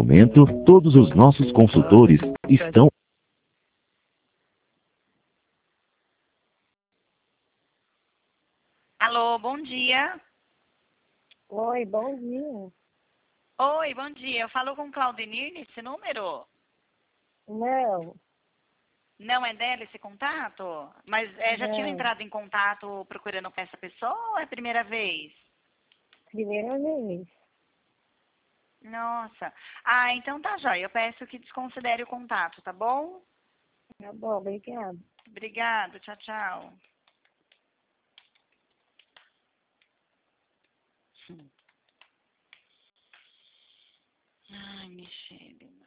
momento, todos os nossos consultores estão... Alô, bom dia. Oi, bom dia. Oi, bom dia. Eu falo com Claudinir nesse número? Não, Não é dela esse contato? Mas já tinham não, entrado em contato procurando com essa pessoa ou é a primeira vez? primeira vez. Nossa. Ah, então tá jóia. Eu peço que desconsidere o contato, tá bom? Tá bom, obrigada. Obrigada. Tchau, tchau. Ai, Michele.